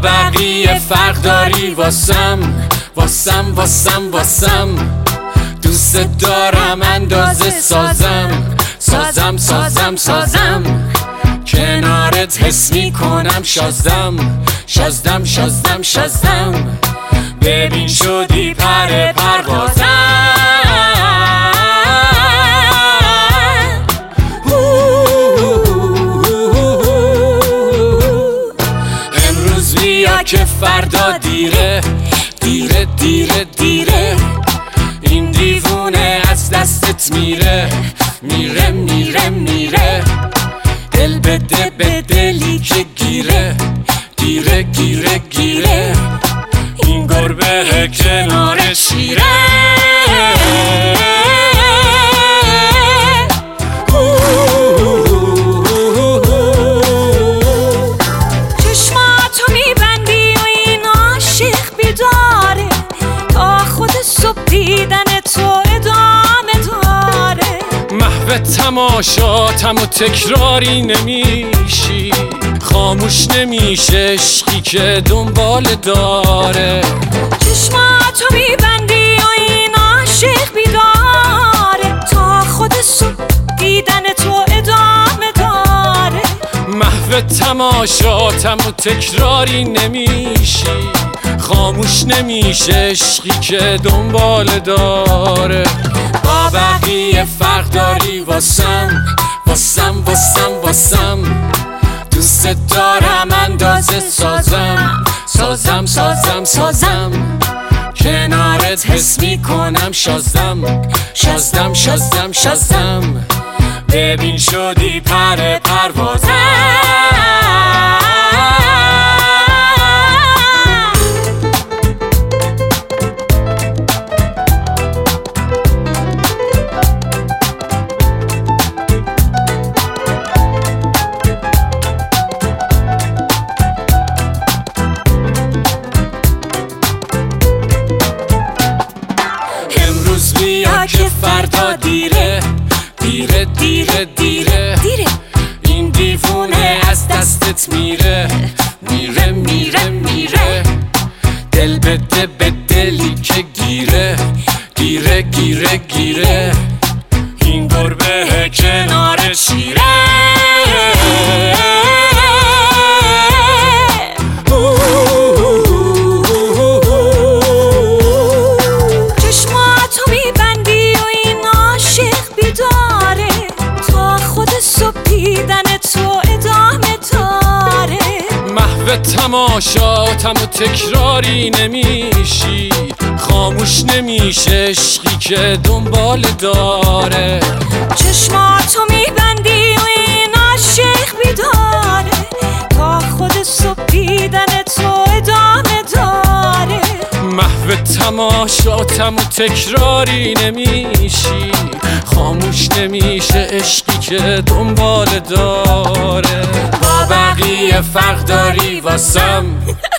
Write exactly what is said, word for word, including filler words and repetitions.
بقیه فرق داری واسم واسم واسم واسم دوست دارم اندازه سازم سازم سازم سازم کنارت حس میکنم شازدم شازدم شازدم شازدم ببین شدی پر پروازم امروز بیا که فردا دیره دیره دیره دیره این دیوونه از دستت میره میره میره میره دل بده به دلی که گیره گیره گیره گیره این گربه کنار شیره چشماتو میبندی و این عاشق بیداره تا خود صبح دیدن تو ادامه داره محو تماشاتم و تکراری نمیشی خاموش نمیشه عشقی که دنبال داره چشماتو میبندی و این عاشق بیداره تا خود صبح دیدن تو ادامه داره محو تماشاتم و تکراری نمیشی خاموش نمیشه عشقی که دنبال داره با بقیه فرق داری واسم واسم واسم واسم دوست دارم اندازه سازم سازم سازم سازم کنارت حس میکنم شازدم شازدم شازدم شازدم ببین شدی پر پروازم بیا که فردا دیره دیره دیره دیره دیره این دیوونه از دستت میره میره میره میره دل بده به دلی که گیره گیره گیره گیره این گربه کنار شیره تماشاتم و تکراری نمیشی خاموش نمیشه عشقی که دنبال داره چشماتو میبندی و این عاشق بیداره تا خود صبح دیدن تو ادامه داره محو تماشاتم و تکراری نمیشی خاموش نمیشه عشقی که دنبال داره با بقیه فرق داری واسم